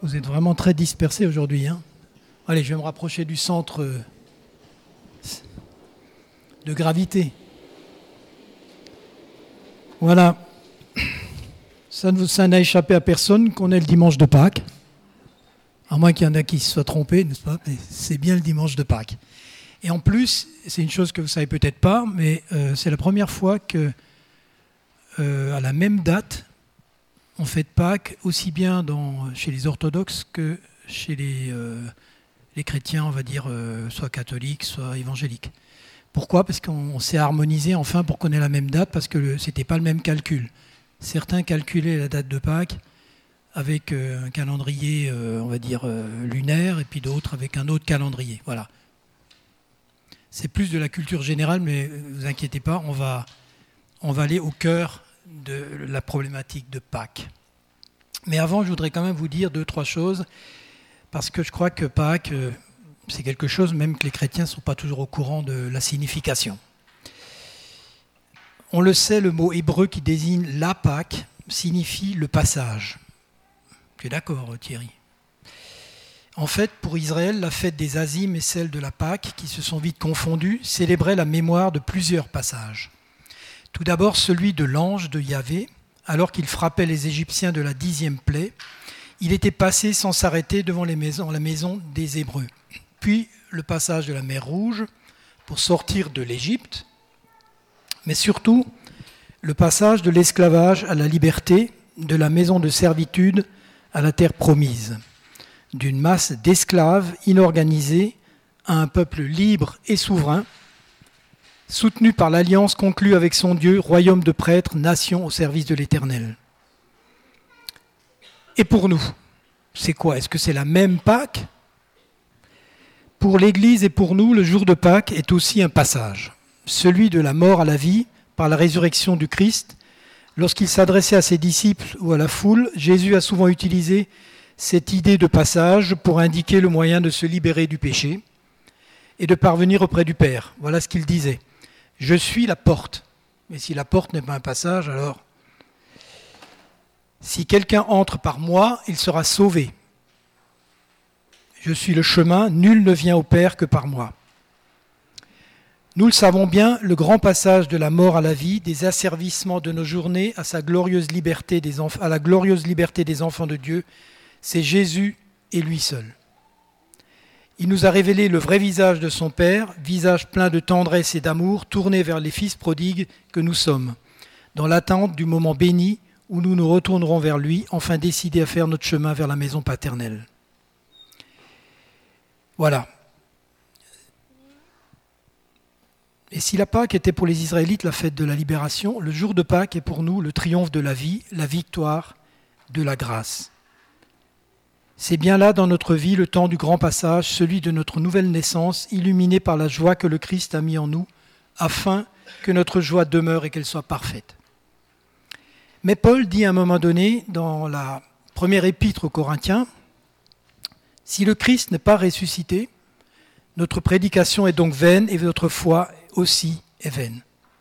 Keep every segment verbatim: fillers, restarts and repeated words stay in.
Vous êtes vraiment très dispersés aujourd'hui. Hein. Allez, je vais me rapprocher du centre de gravité. Voilà. Ça, ne, ça n'a échappé à personne qu'on est le dimanche de Pâques. À moins qu'il y en a qui se soient trompés, n'est-ce pas? Mais c'est bien le dimanche de Pâques. Et en plus, c'est une chose que vous ne savez peut-être pas, mais euh, c'est la première fois que, euh, à la même date, on fête Pâques aussi bien dans, chez les orthodoxes que chez les, euh, les chrétiens, on va dire, euh, soit catholiques, soit évangéliques. Pourquoi? Parce qu'on s'est harmonisé enfin pour qu'on ait la même date, parce que ce n'était pas le même calcul. Certains calculaient la date de Pâques avec euh, un calendrier, euh, on va dire, euh, lunaire, et puis d'autres avec un autre calendrier. Voilà. C'est plus de la culture générale, mais ne vous inquiétez pas, on va, on va aller au cœur de la problématique de Pâques. Mais avant, je voudrais quand même vous dire deux, trois choses, parce que je crois que Pâques, euh, c'est quelque chose, même que les chrétiens ne sont pas toujours au courant de la signification. On le sait, le mot hébreu qui désigne la Pâques signifie le passage. Tu es d'accord, Thierry? En fait, pour Israël, la fête des Azim et celle de la Pâque, qui se sont vite confondues, célébraient la mémoire de plusieurs passages. Tout d'abord, celui de l'ange de Yahvé, alors qu'il frappait les Égyptiens de la dixième plaie, il était passé sans s'arrêter devant les maisons, la maison des Hébreux. Puis, le passage de la mer Rouge pour sortir de l'Égypte, mais surtout, le passage de l'esclavage à la liberté, de la maison de servitude à la terre promise, d'une masse d'esclaves inorganisés à un peuple libre et souverain, soutenu par l'alliance conclue avec son Dieu, royaume de prêtres, nation au service de l'Éternel. Et pour nous, c'est quoi? Est-ce que c'est la même Pâques? Pour l'Église et pour nous, le jour de Pâques est aussi un passage, celui de la mort à la vie par la résurrection du Christ. Lorsqu'il s'adressait à ses disciples ou à la foule, Jésus a souvent utilisé cette idée de passage pour indiquer le moyen de se libérer du péché et de parvenir auprès du Père. Voilà ce qu'il disait. Je suis la porte. Mais si la porte n'est pas un passage, alors si quelqu'un entre par moi, il sera sauvé. Je suis le chemin, nul ne vient au Père que par moi. Nous le savons bien, le grand passage de la mort à la vie, des asservissements de nos journées à, sa glorieuse liberté des enf- à la glorieuse liberté des enfants de Dieu, c'est Jésus et lui seul. Il nous a révélé le vrai visage de son Père, visage plein de tendresse et d'amour, tourné vers les fils prodigues que nous sommes, dans l'attente du moment béni où nous nous retournerons vers lui, enfin décidés à faire notre chemin vers la maison paternelle. Voilà. Et si la Pâque était pour les Israélites la fête de la libération, le jour de Pâques est pour nous le triomphe de la vie, la victoire de la grâce. C'est bien là dans notre vie le temps du grand passage, celui de notre nouvelle naissance, illuminé par la joie que le Christ a mis en nous, afin que notre joie demeure et qu'elle soit parfaite. Mais Paul dit à un moment donné, dans la première épître aux Corinthiens, « Si le Christ n'est pas ressuscité, notre prédication est donc vaine et votre foi aussi est vaine. »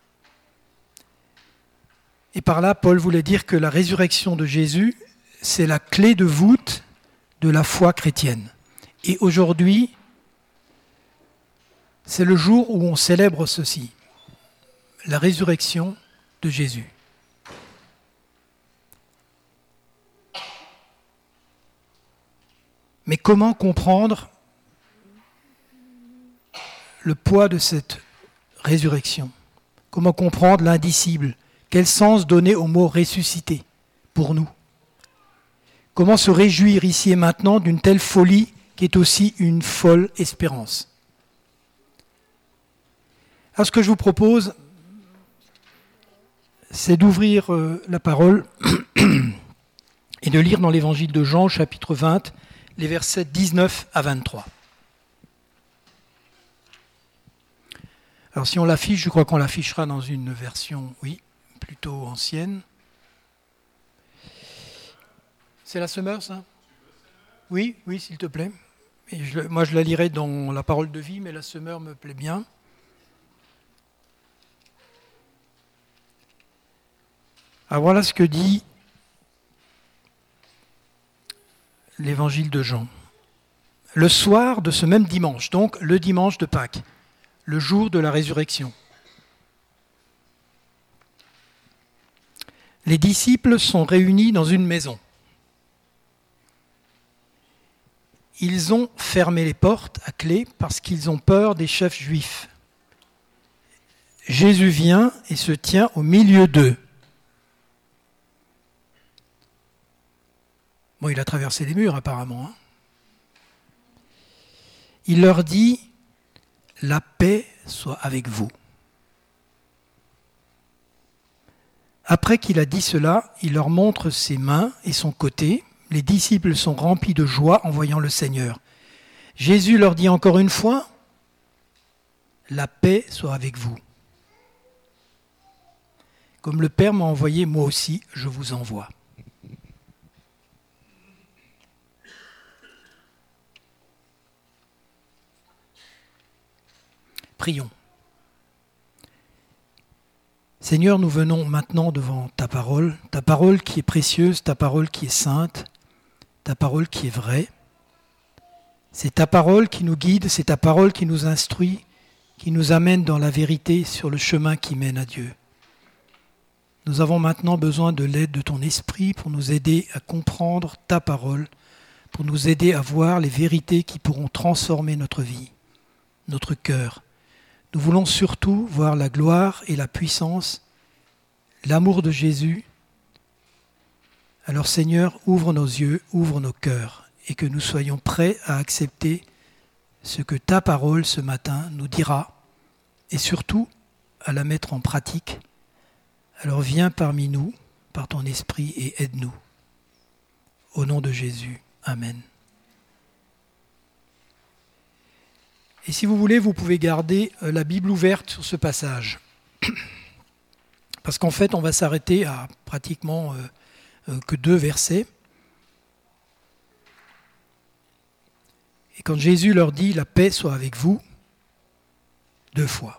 Et par là, Paul voulait dire que la résurrection de Jésus, c'est la clé de voûte de la foi chrétienne. Et aujourd'hui, c'est le jour où on célèbre ceci, la résurrection de Jésus. Mais comment comprendre le poids de cette résurrection? Comment comprendre l'indicible? Quel sens donner au mot ressuscité pour nous? Comment se réjouir ici et maintenant d'une telle folie qui est aussi une folle espérance? Alors ce que je vous propose, c'est d'ouvrir la parole et de lire dans l'évangile de Jean, chapitre vingt, les versets dix-neuf à vingt-trois. Alors si on l'affiche, je crois qu'on l'affichera dans une version, oui, plutôt ancienne. C'est la Semeur, ça? Oui, oui, s'il te plaît. Et je, moi, je la lirai dans la parole de vie, mais la Semeur me plaît bien. Alors voilà ce que dit l'évangile de Jean. Le soir de ce même dimanche, donc le dimanche de Pâques, le jour de la résurrection. Les disciples sont réunis dans une maison. Ils ont fermé les portes à clé parce qu'ils ont peur des chefs juifs. Jésus vient et se tient au milieu d'eux. Bon, il a traversé les murs apparemment. Hein. Il leur dit « La paix soit avec vous ». Après qu'il a dit cela, il leur montre ses mains et son côté. Les disciples sont remplis de joie en voyant le Seigneur. Jésus leur dit encore une fois « La paix soit avec vous ». Comme le Père m'a envoyé, moi aussi, je vous envoie. Prions. Seigneur, nous venons maintenant devant ta parole, ta parole qui est précieuse, ta parole qui est sainte, ta parole qui est vraie. C'est ta parole qui nous guide, c'est ta parole qui nous instruit, qui nous amène dans la vérité sur le chemin qui mène à Dieu. Nous avons maintenant besoin de l'aide de ton esprit pour nous aider à comprendre ta parole, pour nous aider à voir les vérités qui pourront transformer notre vie, notre cœur. Nous voulons surtout voir la gloire et la puissance, l'amour de Jésus. Alors Seigneur, ouvre nos yeux, ouvre nos cœurs, et que nous soyons prêts à accepter ce que ta parole ce matin nous dira, et surtout à la mettre en pratique. Alors viens parmi nous, par ton esprit, et aide-nous. Au nom de Jésus, Amen. Et si vous voulez, vous pouvez garder la Bible ouverte sur ce passage. Parce qu'en fait, on va s'arrêter à pratiquement euh, euh, que deux versets. Et quand Jésus leur dit « La paix soit avec vous », deux fois.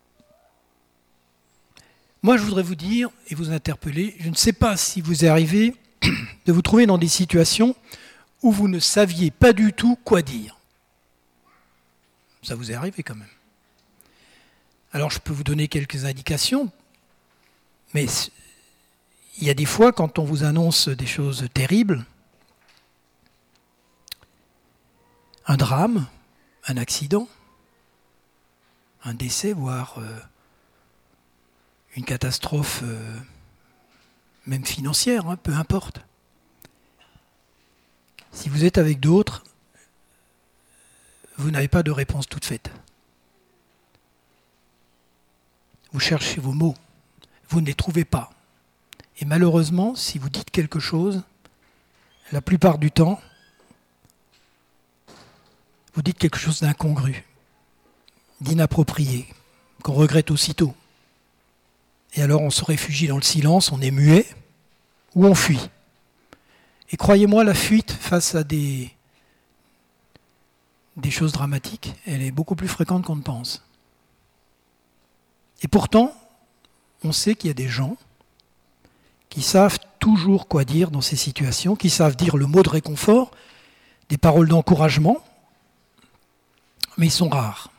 Moi, je voudrais vous dire et vous interpeller, je ne sais pas si vous arrivez de vous trouver dans des situations où vous ne saviez pas du tout quoi dire. Ça vous est arrivé quand même. Alors je peux vous donner quelques indications, mais il y a des fois quand on vous annonce des choses terribles, un drame, un accident, un décès, voire euh, une catastrophe euh, même financière, hein, peu importe. Si vous êtes avec d'autres, vous n'avez pas de réponse toute faite. Vous cherchez vos mots, vous ne les trouvez pas. Et malheureusement, si vous dites quelque chose, la plupart du temps, vous dites quelque chose d'incongru, d'inapproprié, qu'on regrette aussitôt. Et alors on se réfugie dans le silence, on est muet, ou on fuit. Et croyez-moi, la fuite face à des... des choses dramatiques, elle est beaucoup plus fréquente qu'on ne pense. Et pourtant, on sait qu'il y a des gens qui savent toujours quoi dire dans ces situations, qui savent dire le mot de réconfort, des paroles d'encouragement, mais ils sont rares.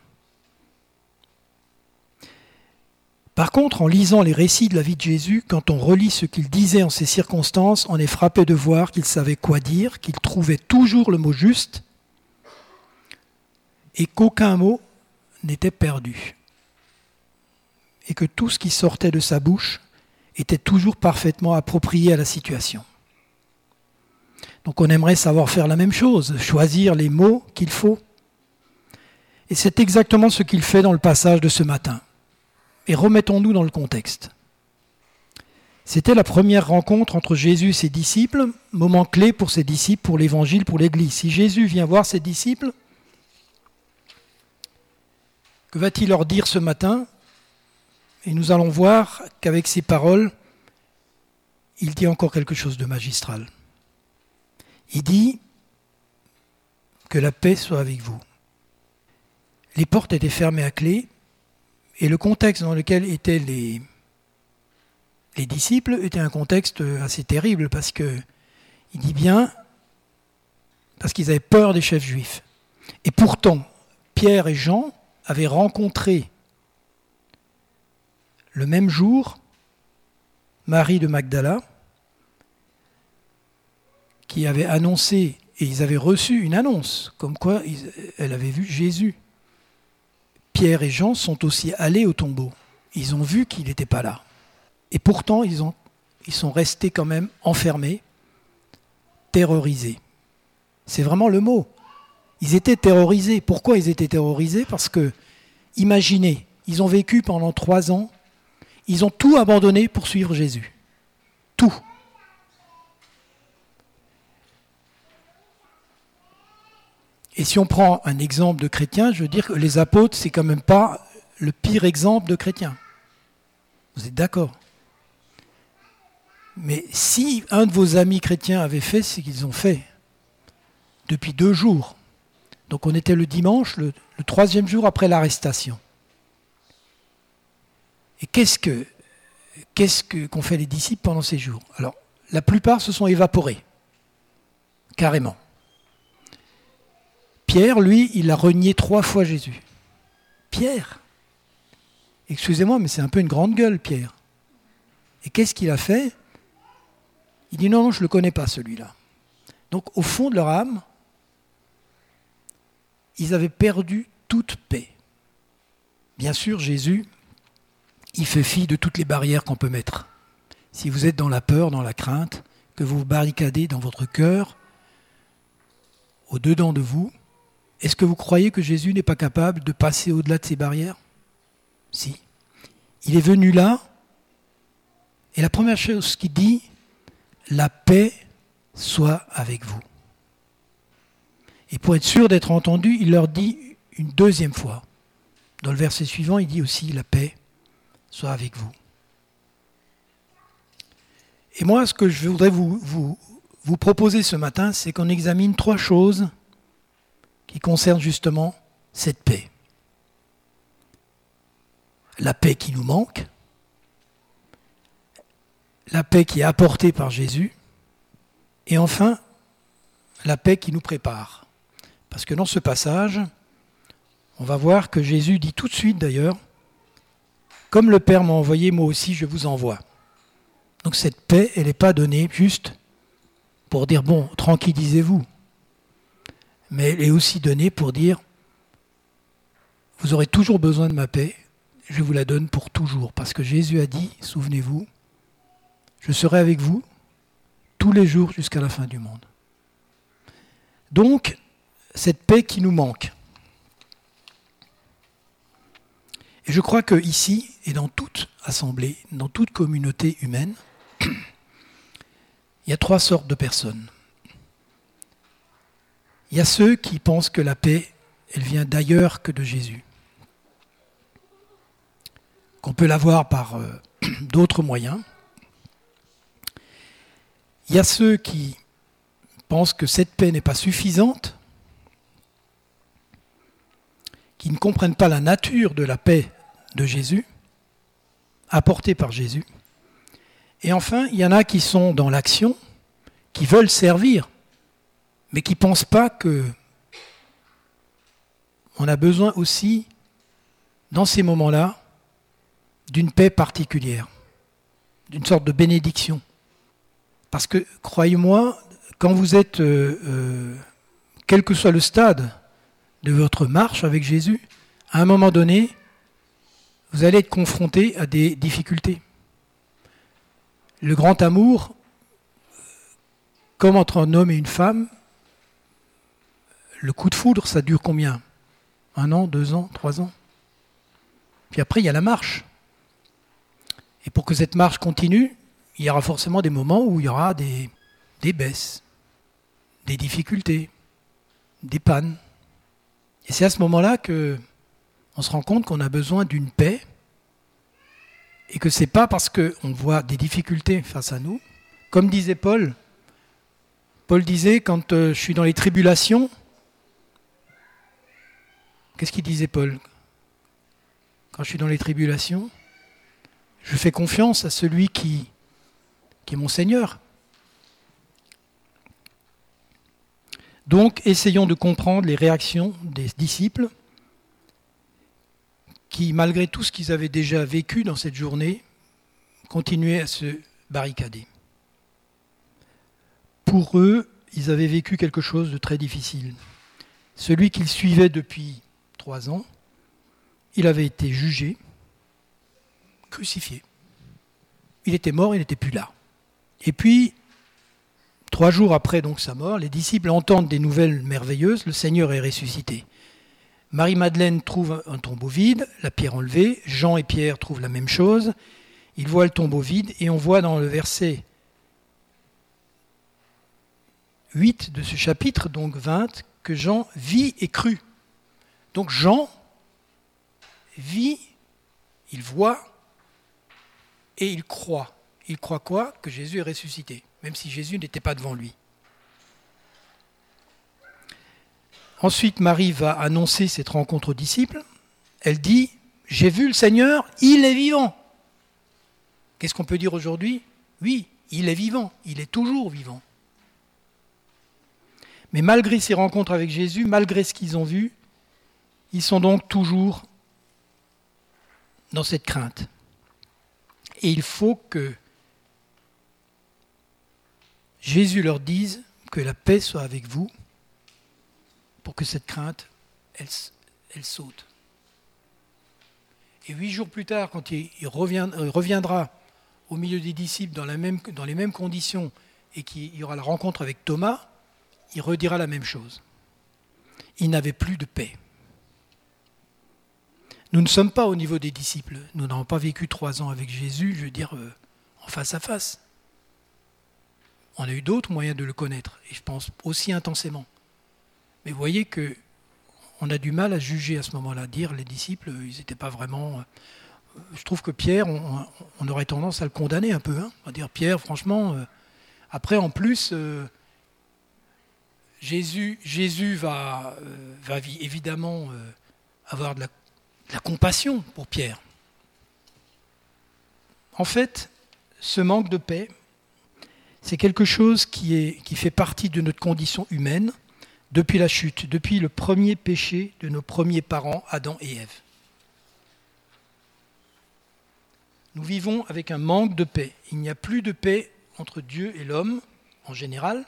Par contre, en lisant les récits de la vie de Jésus, quand on relit ce qu'il disait en ces circonstances, on est frappé de voir qu'il savait quoi dire, qu'il trouvait toujours le mot juste, et qu'aucun mot n'était perdu. Et que tout ce qui sortait de sa bouche était toujours parfaitement approprié à la situation. Donc on aimerait savoir faire la même chose, choisir les mots qu'il faut. Et c'est exactement ce qu'il fait dans le passage de ce matin. Et remettons-nous dans le contexte. C'était la première rencontre entre Jésus et ses disciples, moment clé pour ses disciples, pour l'évangile, pour l'Église. Si Jésus vient voir ses disciples, que va-t-il leur dire ce matin ? Et nous allons voir qu'avec ces paroles, il dit encore quelque chose de magistral. Il dit que la paix soit avec vous. Les portes étaient fermées à clé, et le contexte dans lequel étaient les, les disciples était un contexte assez terrible, parce que il dit bien parce qu'ils avaient peur des chefs juifs. Et pourtant, Pierre et Jean avaient rencontré le même jour Marie de Magdala, qui avait annoncé, et ils avaient reçu une annonce, comme quoi ils, elle avait vu Jésus. Pierre et Jean sont aussi allés au tombeau. Ils ont vu qu'il n'était pas là. Et pourtant, ils, ont, ils sont restés quand même enfermés, terrorisés. C'est vraiment le mot. Ils étaient terrorisés. Pourquoi ils étaient terrorisés ? Parce que, imaginez, ils ont vécu pendant trois ans, ils ont tout abandonné pour suivre Jésus. Tout. Et si on prend un exemple de chrétien, je veux dire que les apôtres, c'est quand même pas le pire exemple de chrétien. Vous êtes d'accord ? Mais si un de vos amis chrétiens avait fait ce qu'ils ont fait depuis deux jours, donc on était le dimanche, le, le troisième jour après l'arrestation. Et qu'est-ce que qu'est-ce que, qu'ont fait les disciples pendant ces jours ? Alors, la plupart se sont évaporés, carrément. Pierre, lui, il a renié trois fois Jésus. Pierre, excusez-moi, mais c'est un peu une grande gueule, Pierre. Et qu'est-ce qu'il a fait ? Il dit non, non, je ne le connais pas, celui-là. Donc, au fond de leur âme, ils avaient perdu toute paix. Bien sûr, Jésus, il fait fi de toutes les barrières qu'on peut mettre. Si vous êtes dans la peur, dans la crainte, que vous vous barricadez dans votre cœur, au-dedans de vous, est-ce que vous croyez que Jésus n'est pas capable de passer au-delà de ces barrières ? Si. Il est venu là, et la première chose qu'il dit, la paix soit avec vous. Et pour être sûr d'être entendu, il leur dit une deuxième fois. Dans le verset suivant, il dit aussi, la paix soit avec vous. Et moi, ce que je voudrais vous, vous, vous proposer ce matin, c'est qu'on examine trois choses qui concernent justement cette paix. La paix qui nous manque, la paix qui est apportée par Jésus, et enfin, la paix qui nous prépare. Parce que dans ce passage, on va voir que Jésus dit tout de suite d'ailleurs, comme le Père m'a envoyé, moi aussi je vous envoie. Donc cette paix, elle n'est pas donnée juste pour dire, bon, tranquillisez-vous. Mais elle est aussi donnée pour dire, vous aurez toujours besoin de ma paix, je vous la donne pour toujours. Parce que Jésus a dit, souvenez-vous, je serai avec vous tous les jours jusqu'à la fin du monde. Donc, cette paix qui nous manque. Et je crois qu'ici, et dans toute assemblée, dans toute communauté humaine, il y a trois sortes de personnes. Il y a ceux qui pensent que la paix, elle vient d'ailleurs que de Jésus. Qu'on peut l'avoir par euh, d'autres moyens. Il y a ceux qui pensent que cette paix n'est pas suffisante, qui ne comprennent pas la nature de la paix de Jésus, apportée par Jésus. Et enfin, il y en a qui sont dans l'action, qui veulent servir, mais qui ne pensent pas que on a besoin aussi, dans ces moments-là, d'une paix particulière, d'une sorte de bénédiction. Parce que, croyez-moi, quand vous êtes, euh, euh, quel que soit le stade de votre marche avec Jésus, à un moment donné, vous allez être confronté à des difficultés. Le grand amour, comme entre un homme et une femme, le coup de foudre, ça dure combien ? Un an, deux ans, trois ans ? Puis après, il y a la marche. Et pour que cette marche continue, il y aura forcément des moments où il y aura des, des baisses, des difficultés, des pannes. Et c'est à ce moment-là qu'on se rend compte qu'on a besoin d'une paix et que ce n'est pas parce qu'on voit des difficultés face à nous. Comme disait Paul, Paul disait, quand euh, je suis dans les tribulations, qu'est-ce qu'il disait Paul ? Quand je suis dans les tribulations, je fais confiance à celui qui, qui est mon Seigneur. Donc, essayons de comprendre les réactions des disciples qui, malgré tout ce qu'ils avaient déjà vécu dans cette journée, continuaient à se barricader. Pour eux, ils avaient vécu quelque chose de très difficile. Celui qu'ils suivaient depuis trois ans, il avait été jugé, crucifié. Il était mort, il n'était plus là. Et puis, trois jours après donc sa mort, les disciples entendent des nouvelles merveilleuses, le Seigneur est ressuscité. Marie-Madeleine trouve un tombeau vide, la pierre enlevée, Jean et Pierre trouvent la même chose, ils voient le tombeau vide et on voit dans le verset huit de ce chapitre, donc vingt, que Jean vit et crut. Donc Jean vit, il voit et il croit. Il croit quoi ? Que Jésus est ressuscité, même si Jésus n'était pas devant lui. Ensuite, Marie va annoncer cette rencontre aux disciples. Elle dit « J'ai vu le Seigneur, il est vivant ». Qu'est-ce qu'on peut dire aujourd'hui ? Oui, il est vivant, il est toujours vivant. Mais malgré ces rencontres avec Jésus, malgré ce qu'ils ont vu, ils sont donc toujours dans cette crainte. Et il faut que Jésus leur dise que la paix soit avec vous pour que cette crainte, elle, elle saute. Et huit jours plus tard, quand il, il, revient, il reviendra au milieu des disciples dans, la même, dans les mêmes conditions et qu'il y aura la rencontre avec Thomas, il redira la même chose. Il n'avait plus de paix. Nous ne sommes pas au niveau des disciples. Nous n'avons pas vécu trois ans avec Jésus, je veux dire, euh, en face à face. On a eu d'autres moyens de le connaître, et je pense aussi intensément. Mais vous voyez qu'on a du mal à juger à ce moment-là, dire les disciples, ils n'étaient pas vraiment... Je trouve que Pierre, on, on aurait tendance à le condamner un peu. Hein. On va dire, Pierre, franchement, euh, après, en plus, euh, Jésus, Jésus va, euh, va évidemment euh, avoir de la, de la compassion pour Pierre. En fait, ce manque de paix, c'est quelque chose qui, est, qui fait partie de notre condition humaine depuis la chute, depuis le premier péché de nos premiers parents, Adam et Ève. Nous vivons avec un manque de paix. Il n'y a plus de paix entre Dieu et l'homme, en général,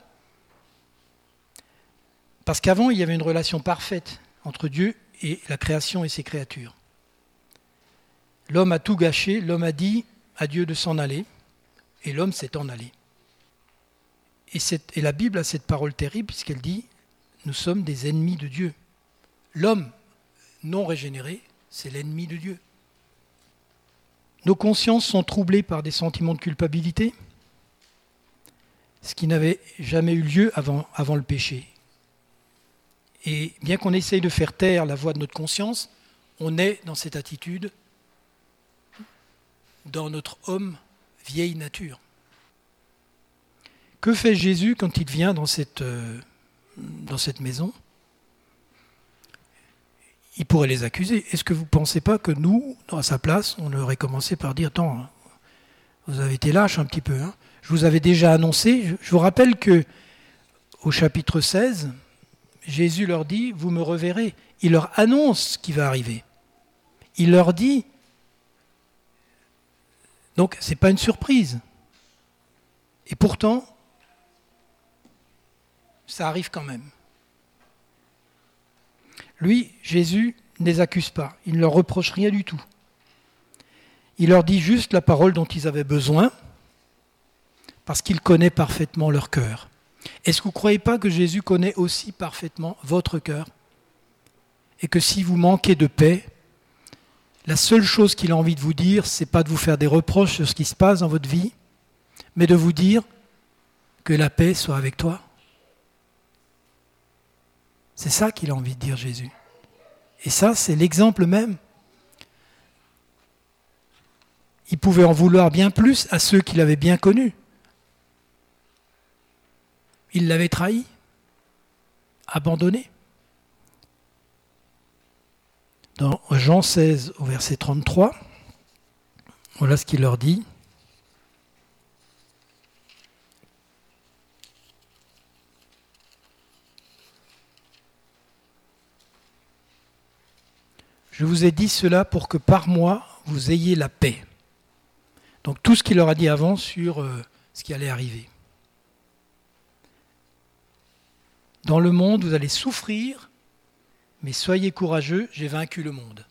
parce qu'avant, il y avait une relation parfaite entre Dieu et la création et ses créatures. L'homme a tout gâché, l'homme a dit à Dieu de s'en aller, et l'homme s'est en allé. Et, cette, et la Bible a cette parole terrible, puisqu'elle dit « Nous sommes des ennemis de Dieu ». L'homme non régénéré, c'est l'ennemi de Dieu. Nos consciences sont troublées par des sentiments de culpabilité, ce qui n'avait jamais eu lieu avant, avant le péché. Et bien qu'on essaye de faire taire la voix de notre conscience, on est dans cette attitude, dans notre homme vieille nature. Que fait Jésus quand il vient dans cette, euh, dans cette maison ? Il pourrait les accuser. Est-ce que vous ne pensez pas que nous, à sa place, on aurait commencé par dire « Attends, vous avez été lâche un petit peu. Hein. Je vous avais déjà annoncé. » Je vous rappelle qu'au chapitre seize, Jésus leur dit « Vous me reverrez ». Il leur annonce ce qui va arriver. Il leur dit, donc ce n'est pas une surprise. Et pourtant, ça arrive quand même. Lui, Jésus, ne les accuse pas. Il ne leur reproche rien du tout. Il leur dit juste la parole dont ils avaient besoin, parce qu'il connaît parfaitement leur cœur. Est-ce que vous ne croyez pas que Jésus connaît aussi parfaitement votre cœur ? Et que si vous manquez de paix, la seule chose qu'il a envie de vous dire, ce n'est pas de vous faire des reproches sur ce qui se passe dans votre vie, mais de vous dire que la paix soit avec toi. C'est ça qu'il a envie de dire, Jésus. Et ça, c'est l'exemple même. Il pouvait en vouloir bien plus à ceux qu'il avait bien connus. Il l'avait trahi, abandonné. Dans Jean seize, au verset trente-trois, voilà ce qu'il leur dit. Je vous ai dit cela pour que par moi, vous ayez la paix. Donc tout ce qu'il leur a dit avant sur euh, ce qui allait arriver. Dans le monde, vous allez souffrir, mais soyez courageux, j'ai vaincu le monde.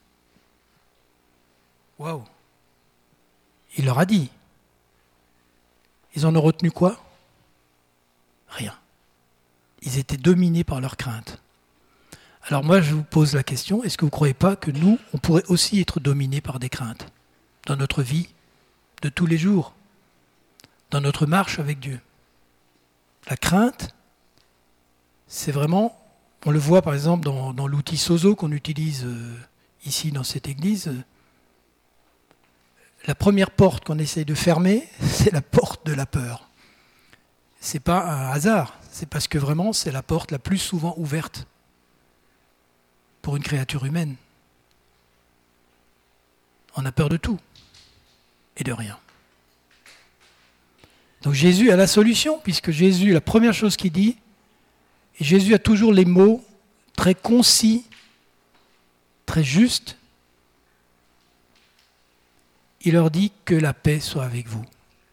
Waouh! Il leur a dit. Ils en ont retenu quoi? Rien. Ils étaient dominés par leur crainte. Alors moi, je vous pose la question, est-ce que vous ne croyez pas que nous, on pourrait aussi être dominés par des craintes dans notre vie de tous les jours, dans notre marche avec Dieu? La crainte, c'est vraiment, on le voit par exemple dans, dans l'outil Sozo qu'on utilise euh, ici dans cette église. Euh, la première porte qu'on essaye de fermer, c'est la porte de la peur. C'est pas un hasard, c'est parce que vraiment c'est la porte la plus souvent ouverte pour une créature humaine. On a peur de tout et de rien. Donc Jésus a la solution, puisque Jésus, la première chose qu'il dit, et Jésus a toujours les mots très concis, très justes. Il leur dit que la paix soit avec vous.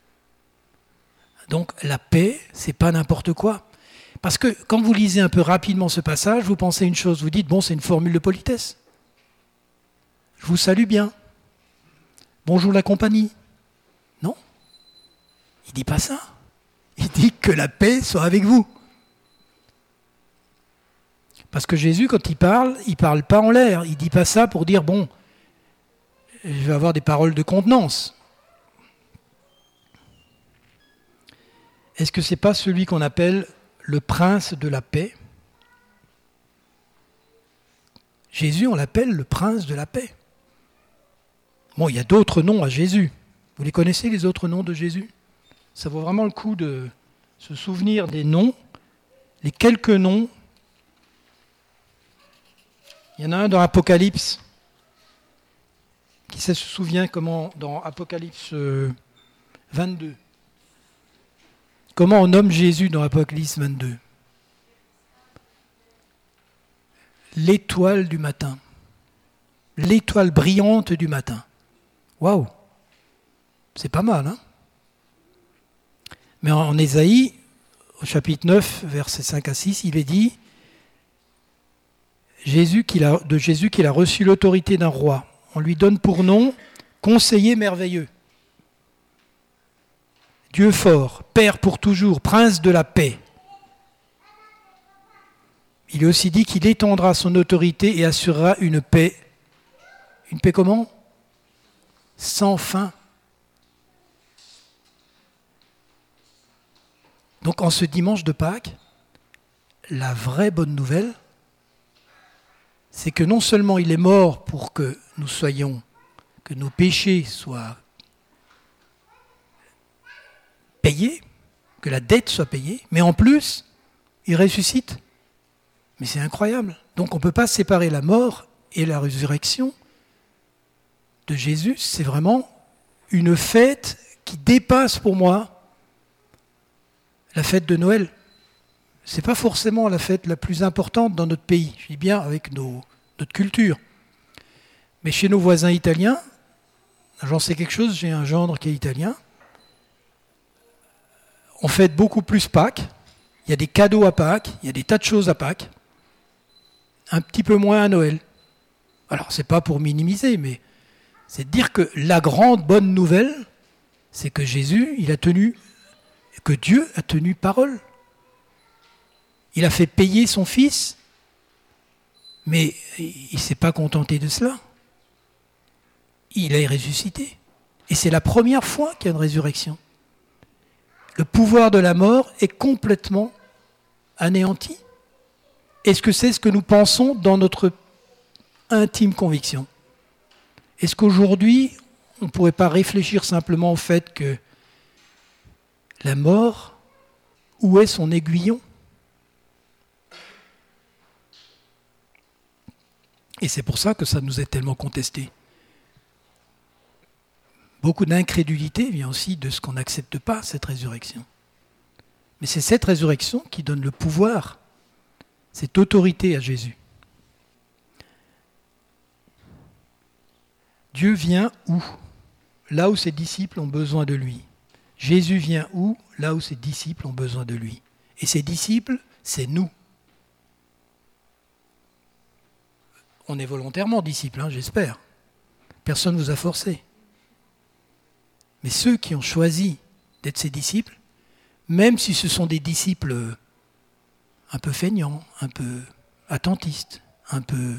Donc la paix, c'est pas n'importe quoi. Parce que quand vous lisez un peu rapidement ce passage, vous pensez une chose, vous dites, bon, c'est une formule de politesse. Je vous salue bien. Bonjour la compagnie. Non, il ne dit pas ça. Il dit que la paix soit avec vous. Parce que Jésus, quand il parle, il ne parle pas en l'air. Il ne dit pas ça pour dire, bon, je vais avoir des paroles de contenance. Est-ce que ce n'est pas celui qu'on appelle le prince de la paix? Jésus, on l'appelle le prince de la paix. Bon, il y a d'autres noms à Jésus. Vous les connaissez, les autres noms de Jésus? Ça vaut vraiment le coup de se souvenir des noms, les quelques noms. Il y en a un dans Apocalypse. Qui se souvient comment, dans Apocalypse vingt-deux, comment on nomme Jésus dans Apocalypse vingt-deux? L'étoile du matin. L'étoile brillante du matin. Waouh! C'est pas mal, hein? Mais en Ésaïe, au chapitre neuf, versets cinq à six, il est dit Jésus qu'il a, de Jésus qu'il a reçu l'autorité d'un roi. On lui donne pour nom conseiller merveilleux. Dieu fort, Père pour toujours, Prince de la paix. Il est aussi dit qu'il étendra son autorité et assurera une paix. Une paix comment? Sans fin. Donc en ce dimanche de Pâques, la vraie bonne nouvelle, c'est que non seulement il est mort pour que nous soyons, que nos péchés soient payés, que la dette soit payée, mais en plus, il ressuscite. Mais c'est incroyable. Donc on ne peut pas séparer la mort et la résurrection de Jésus. C'est vraiment une fête qui dépasse pour moi la fête de Noël. Ce n'est pas forcément la fête la plus importante dans notre pays, je dis bien avec nos, notre culture. Mais chez nos voisins italiens, j'en sais quelque chose, j'ai un gendre qui est italien, on fête beaucoup plus Pâques, il y a des cadeaux à Pâques, il y a des tas de choses à Pâques, un petit peu moins à Noël. Alors, ce n'est pas pour minimiser, mais c'est de dire que la grande bonne nouvelle, c'est que Jésus, il a tenu, que Dieu a tenu parole. Il a fait payer son fils, mais il ne s'est pas contenté de cela. Il est ressuscité. Et c'est la première fois qu'il y a une résurrection. Le pouvoir de la mort est complètement anéanti. Est-ce que c'est ce que nous pensons dans notre intime conviction? Est-ce qu'aujourd'hui, on ne pourrait pas réfléchir simplement au fait que la mort, où est son aiguillon? Et c'est pour ça que ça nous est tellement contesté. Beaucoup d'incrédulité vient aussi de ce qu'on n'accepte pas, cette résurrection. Mais c'est cette résurrection qui donne le pouvoir, cette autorité à Jésus. Dieu vient où? Là où ses disciples ont besoin de lui. Jésus vient où? Là où ses disciples ont besoin de lui. Et ses disciples, c'est nous. On est volontairement disciples, hein, j'espère. Personne ne vous a forcé. Mais ceux qui ont choisi d'être ses disciples, même si ce sont des disciples un peu feignants, un peu attentistes, un peu,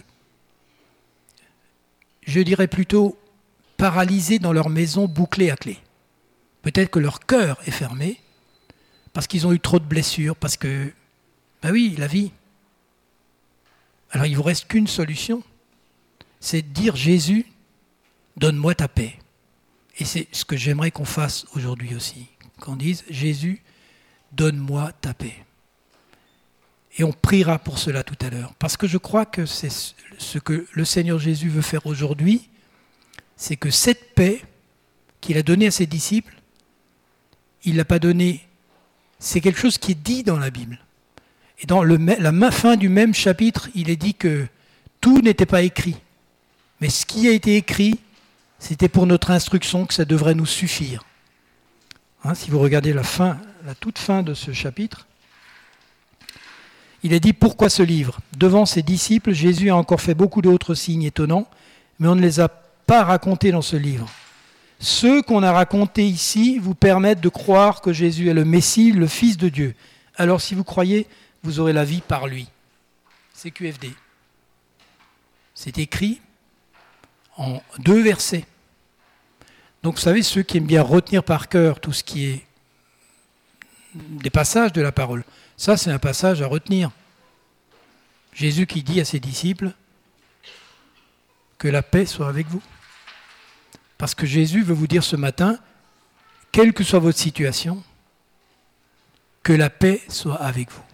je dirais plutôt, paralysés dans leur maison, bouclés à clé. Peut-être que leur cœur est fermé, parce qu'ils ont eu trop de blessures, parce que, ben oui, la vie. Alors il ne vous reste qu'une solution, c'est de dire Jésus, donne-moi ta paix. Et c'est ce que j'aimerais qu'on fasse aujourd'hui aussi, qu'on dise Jésus, donne-moi ta paix. Et on priera pour cela tout à l'heure, parce que je crois que c'est ce que le Seigneur Jésus veut faire aujourd'hui, c'est que cette paix qu'il a donnée à ses disciples, il ne l'a pas donnée, c'est quelque chose qui est dit dans la Bible. Et dans le, la fin du même chapitre, il est dit que tout n'était pas écrit. Mais ce qui a été écrit, c'était pour notre instruction, que ça devrait nous suffire. Hein, si vous regardez la fin, la toute fin de ce chapitre, il est dit, pourquoi ce livre? Devant ses disciples, Jésus a encore fait beaucoup d'autres signes étonnants, mais on ne les a pas racontés dans ce livre. Ceux qu'on a racontés ici vous permettent de croire que Jésus est le Messie, le Fils de Dieu. Alors si vous croyez, vous aurez la vie par lui. C'est Q F D. C'est écrit en deux versets. Donc vous savez, ceux qui aiment bien retenir par cœur tout ce qui est des passages de la parole, ça c'est un passage à retenir. Jésus qui dit à ses disciples que la paix soit avec vous. Parce que Jésus veut vous dire ce matin, quelle que soit votre situation, que la paix soit avec vous.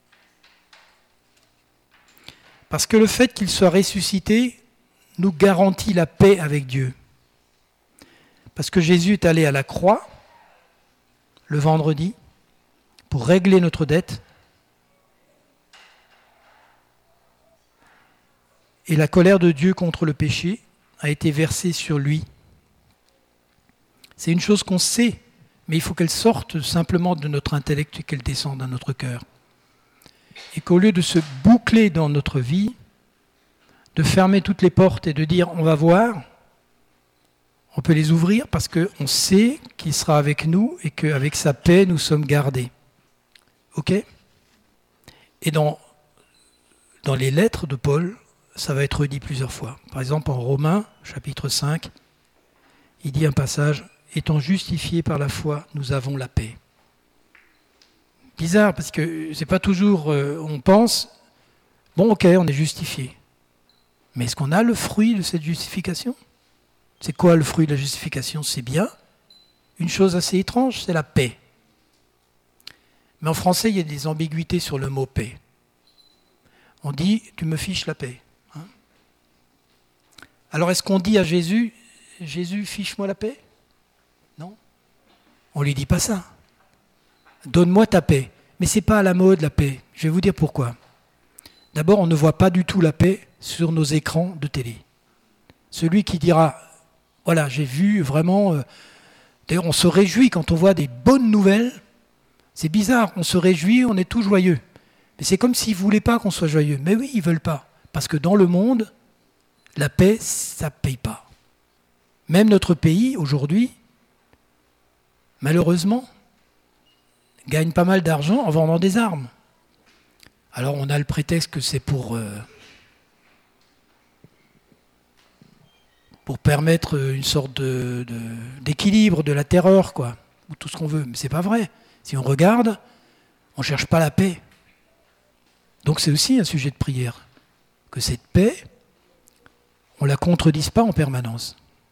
Parce que le fait qu'il soit ressuscité nous garantit la paix avec Dieu. Parce que Jésus est allé à la croix le vendredi pour régler notre dette. Et la colère de Dieu contre le péché a été versée sur lui. C'est une chose qu'on sait, mais il faut qu'elle sorte simplement de notre intellect et qu'elle descende dans notre cœur. Et qu'au lieu de se boucler dans notre vie, de fermer toutes les portes et de dire on va voir, on peut les ouvrir parce qu'on sait qu'il sera avec nous et qu'avec sa paix, nous sommes gardés. Ok ? Et dans, dans les lettres de Paul, ça va être dit plusieurs fois. Par exemple, en Romains, chapitre cinq, il dit un passage, « Étant justifiés par la foi, nous avons la paix. » Bizarre, parce que c'est pas toujours, euh, on pense, bon ok, on est justifié. Mais est-ce qu'on a le fruit de cette justification ? C'est quoi le fruit de la justification ? C'est bien. Une chose assez étrange, c'est la paix. Mais en français, il y a des ambiguïtés sur le mot paix. On dit, tu me fiches la paix. Hein ? Alors est-ce qu'on dit à Jésus, Jésus, fiche-moi la paix ? Non ? On ne lui dit pas ça. Donne-moi ta paix. Mais ce n'est pas à la mode la paix. Je vais vous dire pourquoi. D'abord, on ne voit pas du tout la paix sur nos écrans de télé. Celui qui dira, voilà, j'ai vu vraiment... Euh, d'ailleurs, on se réjouit quand on voit des bonnes nouvelles. C'est bizarre, on se réjouit, on est tout joyeux. Mais c'est comme s'ils ne voulaient pas qu'on soit joyeux. Mais oui, ils ne veulent pas. Parce que dans le monde, la paix, ça ne paye pas. Même notre pays, aujourd'hui, malheureusement, gagne pas mal d'argent en vendant des armes. Alors on a le prétexte que c'est pour, euh, pour permettre une sorte de, de, d'équilibre de la terreur, quoi, ou tout ce qu'on veut. Mais c'est pas vrai. Si on regarde, on ne cherche pas la paix. Donc c'est aussi un sujet de prière. Que cette paix, on ne la contredise pas en permanence.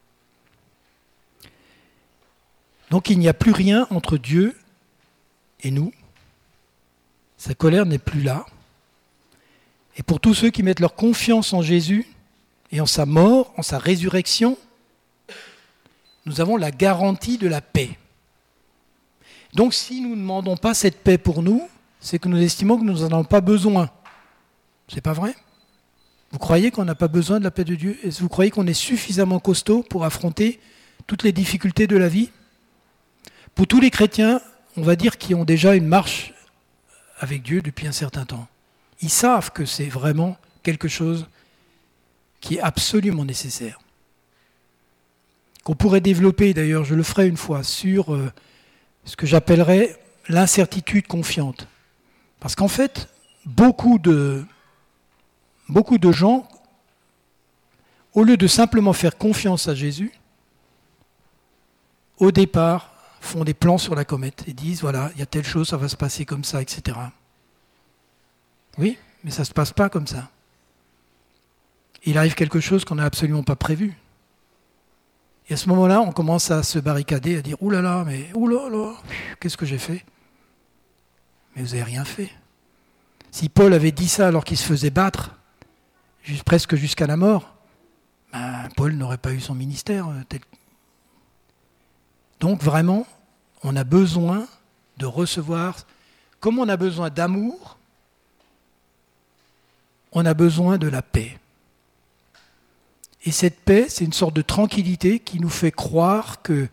Donc il n'y a plus rien entre Dieu et nous. Sa colère n'est plus là. Et pour tous ceux qui mettent leur confiance en Jésus et en sa mort, en sa résurrection, nous avons la garantie de la paix. Donc si nous ne demandons pas cette paix pour nous, c'est que nous estimons que nous n'en avons pas besoin. C'est pas vrai ? Vous croyez qu'on n'a pas besoin de la paix de Dieu? Est-ce que vous croyez qu'on est suffisamment costaud pour affronter toutes les difficultés de la vie? Pour tous les chrétiens, on va dire qui ont déjà une marche avec Dieu depuis un certain temps. Ils savent que c'est vraiment quelque chose qui est absolument nécessaire. Qu'on pourrait développer, d'ailleurs, je le ferai une fois, sur euh, ce que j'appellerais l'incertitude confiante. Parce qu'en fait, beaucoup de, beaucoup de gens, au lieu de simplement faire confiance à Jésus, au départ, font des plans sur la comète et disent, voilà, il y a telle chose, ça va se passer comme ça, et cetera. Oui, mais ça ne se passe pas comme ça. Il arrive quelque chose qu'on n'a absolument pas prévu. Et à ce moment-là, on commence à se barricader, à dire « Ouh là là, mais ouh là là, qu'est-ce que j'ai fait ?» Mais vous n'avez rien fait. Si Paul avait dit ça alors qu'il se faisait battre, presque jusqu'à la mort, ben, Paul n'aurait pas eu son ministère. Donc vraiment, on a besoin de recevoir, comme on a besoin d'amour, on a besoin de la paix. Et cette paix, c'est une sorte de tranquillité qui nous fait croire que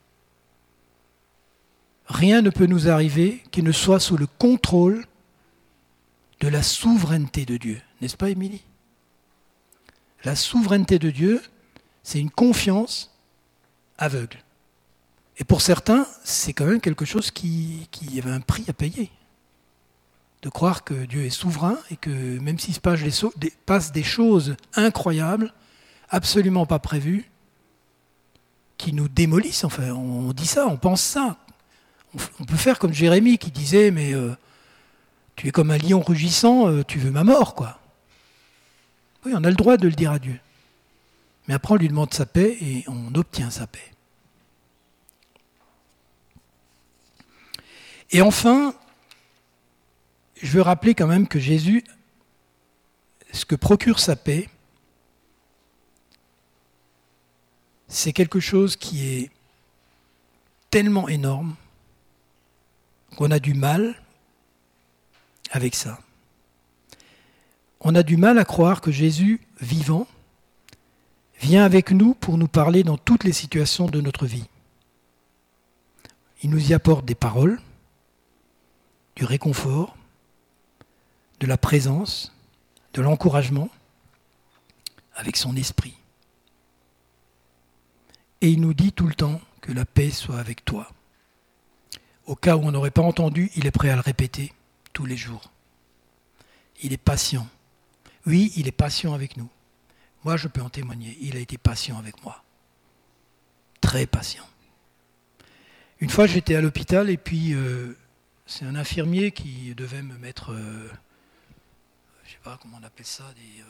rien ne peut nous arriver qui ne soit sous le contrôle de la souveraineté de Dieu. N'est-ce pas, Émilie? La souveraineté de Dieu, c'est une confiance aveugle. Et pour certains, c'est quand même quelque chose qui, qui avait un prix à payer. De croire que Dieu est souverain et que même s'il se passe des, passe des choses incroyables, absolument pas prévues, qui nous démolissent. Enfin, on dit ça, on pense ça. On peut faire comme Jérémie qui disait, mais euh, tu es comme un lion rugissant, euh, tu veux ma mort, quoi. Oui, on a le droit de le dire à Dieu. Mais après, on lui demande sa paix et on obtient sa paix. Et enfin, je veux rappeler quand même que Jésus, ce que procure sa paix, c'est quelque chose qui est tellement énorme qu'on a du mal avec ça. On a du mal à croire que Jésus, vivant, vient avec nous pour nous parler dans toutes les situations de notre vie. Il nous y apporte des paroles, du réconfort, de la présence, de l'encouragement, avec son esprit. Et il nous dit tout le temps que la paix soit avec toi. Au cas où on n'aurait pas entendu, il est prêt à le répéter tous les jours. Il est patient. Oui, il est patient avec nous. Moi, je peux en témoigner. Il a été patient avec moi. Très patient. Une fois, j'étais à l'hôpital et puis euh, c'est un infirmier qui devait me mettre, euh, je ne sais pas comment on appelle ça, des,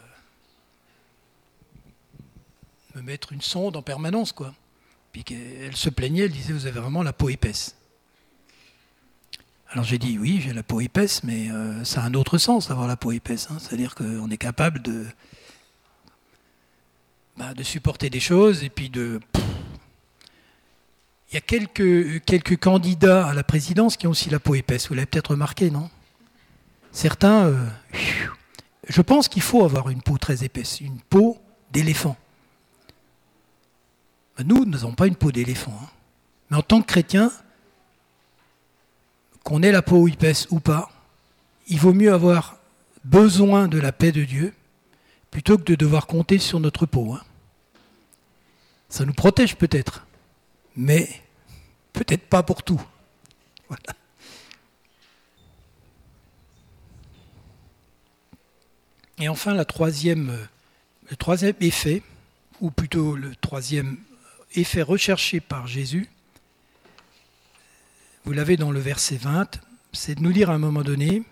euh, me mettre une sonde en permanence, quoi. Puis elle se plaignait, elle disait, vous avez vraiment la peau épaisse. Alors j'ai dit, oui, j'ai la peau épaisse, mais euh, ça a un autre sens d'avoir la peau épaisse. Hein. C'est-à-dire qu'on est capable de, bah, de supporter des choses et puis de... Il y a quelques, quelques candidats à la présidence qui ont aussi la peau épaisse. Vous l'avez peut-être remarqué, non? Certains... Euh, je pense qu'il faut avoir une peau très épaisse, une peau d'éléphant. Nous, nous n'avons pas une peau d'éléphant. Hein. Mais en tant que chrétiens, qu'on ait la peau épaisse ou pas, il vaut mieux avoir besoin de la paix de Dieu plutôt que de devoir compter sur notre peau. Hein. Ça nous protège peut-être, mais peut-être pas pour tout. Voilà. Et enfin, la troisième, le troisième effet, ou plutôt le troisième effet recherché par Jésus, vous l'avez dans le verset vingt, c'est de nous dire à un moment donné,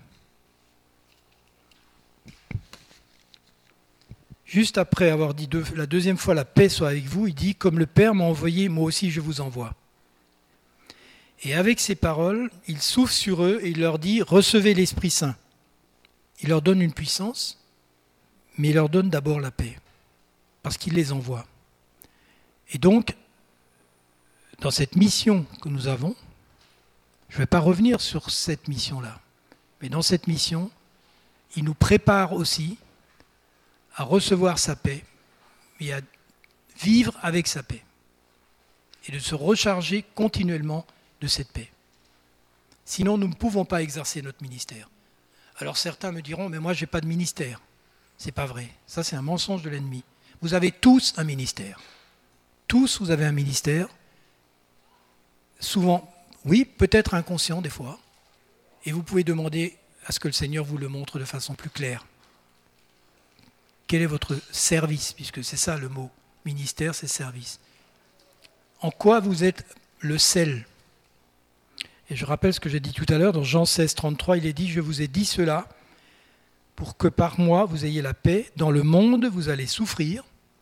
juste après avoir dit deux, la deuxième fois la paix soit avec vous, il dit, comme le Père m'a envoyé, moi aussi je vous envoie. Et avec ces paroles, il souffle sur eux et il leur dit, recevez l'Esprit Saint. Il leur donne une puissance, mais il leur donne d'abord la paix, parce qu'il les envoie. Et donc, dans cette mission que nous avons, je ne vais pas revenir sur cette mission-là, mais dans cette mission, il nous prépare aussi à recevoir sa paix et à vivre avec sa paix. Et de se recharger continuellement de cette paix. Sinon, nous ne pouvons pas exercer notre ministère. Alors certains me diront, mais moi je n'ai pas de ministère. C'est pas vrai. Ça, c'est un mensonge de l'ennemi. Vous avez tous un ministère. Tous, vous avez un ministère. Souvent, oui, peut-être inconscient des fois. Et vous pouvez demander à ce que le Seigneur vous le montre de façon plus claire. Quel est votre service? Puisque c'est ça le mot. Ministère, c'est service. En quoi vous êtes le sel? Et je rappelle ce que j'ai dit tout à l'heure, dans Jean seize, trente-trois, il est dit « Je vous ai dit cela pour que par moi vous ayez la paix. Dans le monde, vous allez souffrir. »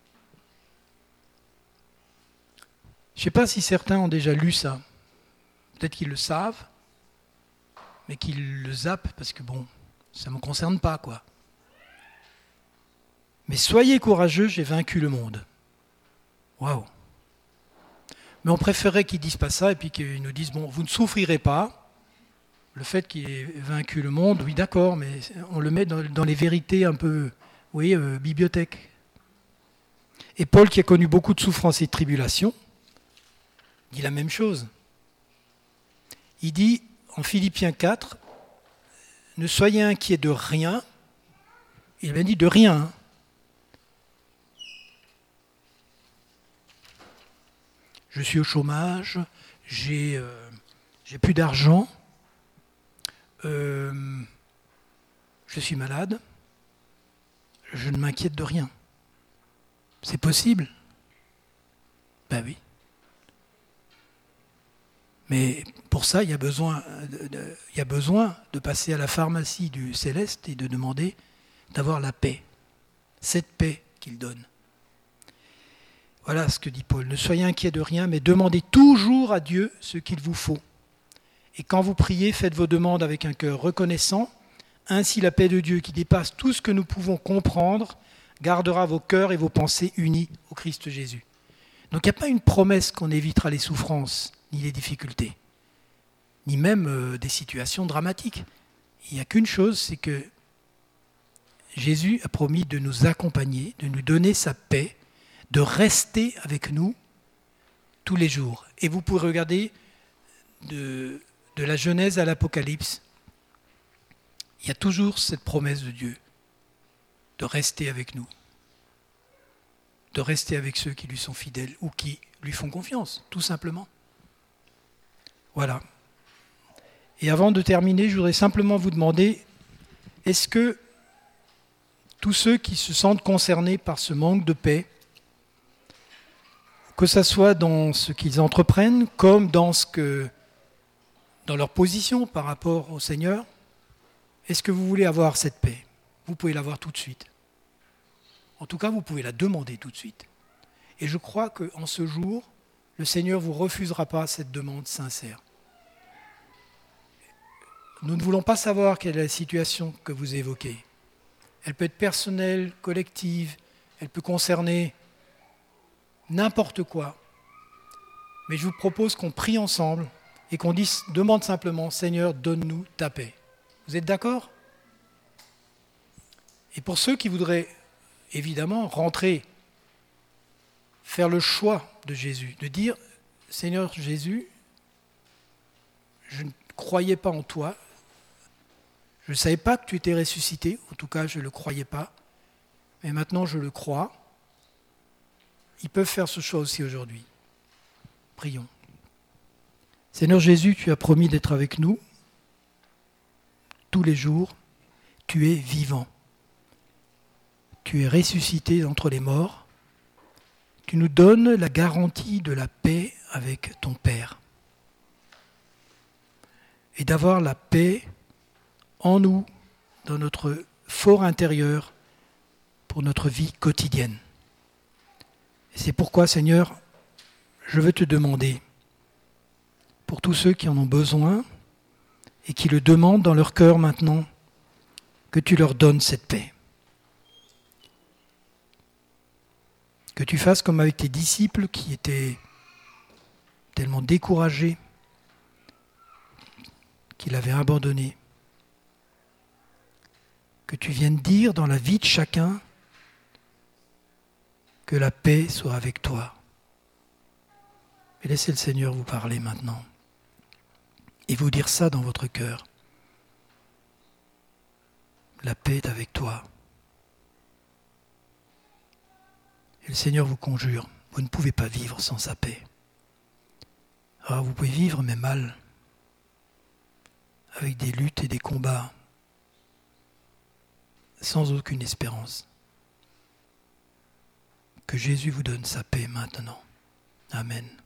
Je ne sais pas si certains ont déjà lu ça. Peut-être qu'ils le savent, mais qu'ils le zappent parce que bon, ça ne me concerne pas, quoi. Mais soyez courageux, j'ai vaincu le monde. Waouh! Mais on préférerait qu'ils ne disent pas ça et puis qu'ils nous disent, bon, vous ne souffrirez pas. Le fait qu'il ait vaincu le monde, oui d'accord, mais on le met dans, dans les vérités un peu, oui, euh, bibliothèque. Et Paul, qui a connu beaucoup de souffrances et de tribulations, dit la même chose. Il dit en Philippiens quatre, ne soyez inquiets de rien. Il m'a dit de rien. Hein. Je suis au chômage, j'ai, euh, j'ai plus d'argent, euh, je suis malade, je ne m'inquiète de rien. C'est possible? Ben oui. Mais pour ça, il y a besoin de, de, il y a besoin de passer à la pharmacie du céleste et de demander d'avoir la paix. Cette paix qu'il donne. Voilà ce que dit Paul. Ne soyez inquiets de rien, mais demandez toujours à Dieu ce qu'il vous faut. Et quand vous priez, faites vos demandes avec un cœur reconnaissant. Ainsi, la paix de Dieu, qui dépasse tout ce que nous pouvons comprendre, gardera vos cœurs et vos pensées unis au Christ Jésus. Donc il n'y a pas une promesse qu'on évitera les souffrances, ni les difficultés, ni même euh, des situations dramatiques. Il n'y a qu'une chose, c'est que Jésus a promis de nous accompagner, de nous donner sa paix, de rester avec nous tous les jours. Et vous pouvez regarder de, de la Genèse à l'Apocalypse, il y a toujours cette promesse de Dieu de rester avec nous, de rester avec ceux qui lui sont fidèles ou qui lui font confiance, tout simplement. Voilà. Et avant de terminer, je voudrais simplement vous demander, est-ce que tous ceux qui se sentent concernés par ce manque de paix, que ce soit dans ce qu'ils entreprennent, comme dans, ce que, dans leur position par rapport au Seigneur, est-ce que vous voulez avoir cette paix? Vous pouvez l'avoir tout de suite. En tout cas, vous pouvez la demander tout de suite. Et je crois qu'en ce jour, le Seigneur ne vous refusera pas cette demande sincère. Nous ne voulons pas savoir quelle est la situation que vous évoquez. Elle peut être personnelle, collective, elle peut concerner n'importe quoi. Mais je vous propose qu'on prie ensemble et qu'on dise, demande simplement, Seigneur, donne-nous ta paix. Vous êtes d'accord? Et pour ceux qui voudraient évidemment rentrer, faire le choix de Jésus, de dire, Seigneur Jésus, je ne croyais pas en toi, je ne savais pas que tu étais ressuscité, en tout cas je ne le croyais pas, mais maintenant je le crois. Ils peuvent faire ce choix aussi aujourd'hui. Prions. Seigneur Jésus, tu as promis d'être avec nous tous les jours. Tu es vivant. Tu es ressuscité d'entre les morts. Tu nous donnes la garantie de la paix avec ton Père. Et d'avoir la paix en nous, dans notre fort intérieur, pour notre vie quotidienne. Et c'est pourquoi, Seigneur, je veux te demander, pour tous ceux qui en ont besoin et qui le demandent dans leur cœur maintenant, que tu leur donnes cette paix. Que tu fasses comme avec tes disciples qui étaient tellement découragés qu'ils avaient abandonné. Que tu viennes dire dans la vie de chacun Que la paix soit avec toi. Et laissez le Seigneur vous parler maintenant. Et vous dire ça dans votre cœur. La paix est avec toi. Et le Seigneur vous conjure, vous ne pouvez pas vivre sans sa paix. Alors vous pouvez vivre mais mal, avec des luttes et des combats, sans aucune espérance. Que Jésus vous donne sa paix maintenant. Amen.